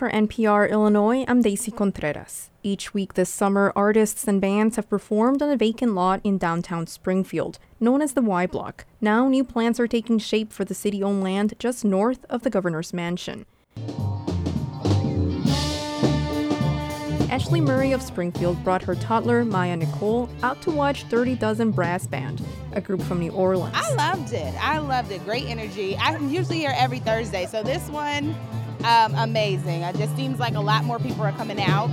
for NPR Illinois, I'm Daisy Contreras. Each week this summer, artists and bands have performed on a vacant lot in downtown Springfield, known as the Y Block. Now, new plans are taking shape for the city-owned land just north of the governor's mansion. Ashley Murray of Springfield brought her toddler, Maya Nicole, out to watch 30 Dozen Brass Band, a group from New Orleans. I loved it. Great energy. I'm usually here every Thursday, so this one, amazing. It just seems like a lot more people are coming out.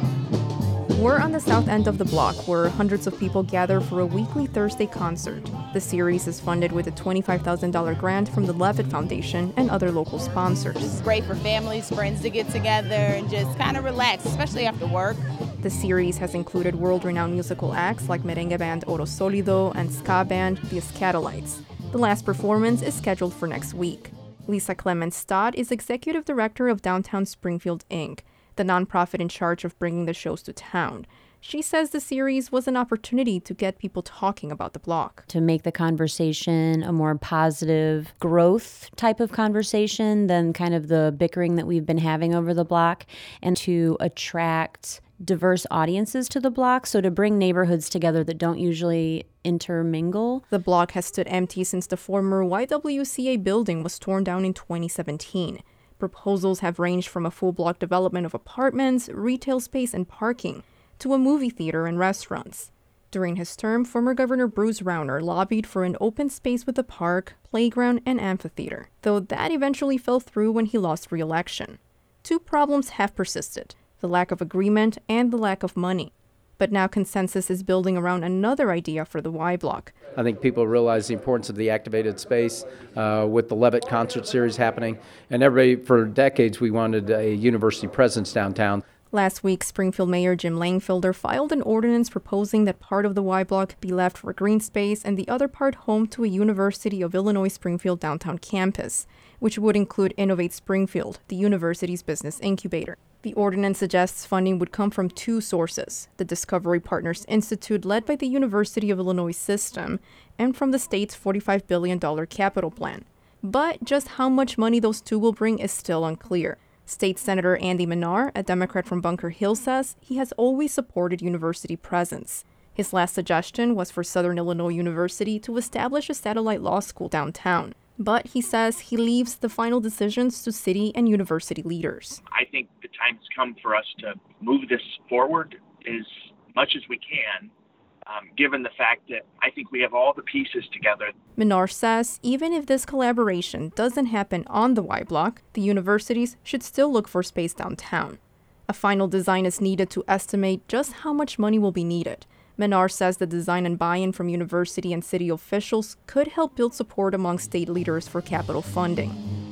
We're on the south end of the block, where hundreds of people gather for a weekly Thursday concert. The series is funded with a $25,000 grant from the Levitt Foundation and other local sponsors. It's great for families, friends to get together and just kind of relax, especially after work. The series has included world-renowned musical acts like merengue band Oro Solido and ska band The Escatolites. The last performance is scheduled for next week. Lisa Clemens Stott is executive director of Downtown Springfield, Inc., the nonprofit in charge of bringing the shows to town. She says the series was an opportunity to get people talking about the block. To make the conversation a more positive growth type of conversation than kind of the bickering that we've been having over the block, and to attract diverse audiences to the block, so to bring neighborhoods together that don't usually intermingle. The block has stood empty since the former YWCA building was torn down in 2017. Proposals have ranged from a full block development of apartments, retail space, and parking, to a movie theater and restaurants. During his term, former Governor Bruce Rauner lobbied for an open space with a park, playground, and amphitheater, though that eventually fell through when he lost re-election. Two problems have persisted: the lack of agreement and the lack of money. But now consensus is building around another idea for the Y Block. I think people realize the importance of the activated space with the Levitt concert series happening. And everybody, for decades, we wanted a university presence downtown. Last week, Springfield Mayor Jim Langfelder filed an ordinance proposing that part of the Y Block be left for green space and the other part home to a University of Illinois Springfield downtown campus, which would include Innovate Springfield, the university's business incubator. The ordinance suggests funding would come from two sources: the Discovery Partners Institute, led by the University of Illinois system, and from the state's $45 billion capital plan. But just how much money those two will bring is still unclear. State Senator Andy Menard, a Democrat from Bunker Hill, says he has always supported university presence. His last suggestion was for Southern Illinois University to establish a satellite law school downtown. But he says he leaves the final decisions to city and university leaders. I think the time has come for us to move this forward as much as we can, given the fact that I think we have all the pieces together. Menard says even if this collaboration doesn't happen on the Y Block, the universities should still look for space downtown. A final design is needed to estimate just how much money will be needed. Menard says the design and buy-in from university and city officials could help build support among state leaders for capital funding.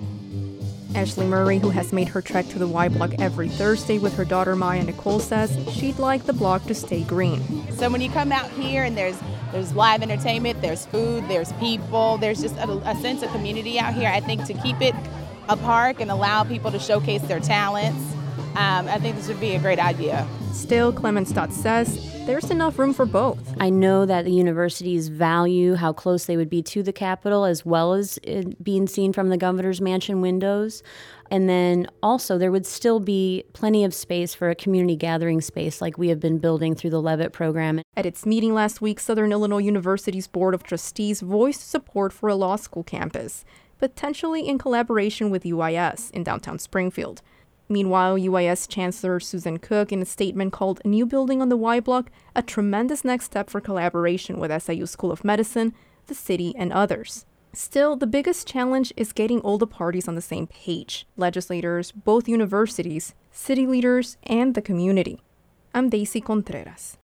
Ashley Murray, who has made her trek to the Y Block every Thursday with her daughter Maya Nicole, says she'd like the block to stay green. So when you come out here and there's live entertainment, there's food, there's people, there's just a sense of community out here. I think to keep it a park and allow people to showcase their talents, I think this would be a great idea. Still, Clemens Stott says there's enough room for both. I know that the universities value how close they would be to the Capitol, as well as it being seen from the governor's mansion windows. And then also there would still be plenty of space for a community gathering space like we have been building through the Levitt program. At its meeting last week, Southern Illinois University's Board of Trustees voiced support for a law school campus, potentially in collaboration with UIS in downtown Springfield. Meanwhile, UIS Chancellor Susan Cook, in a statement, called a new building on the Y Block a tremendous next step for collaboration with SIU School of Medicine, the city, and others. Still, the biggest challenge is getting all the parties on the same page: legislators, both universities, city leaders, and the community. I'm Daisy Contreras.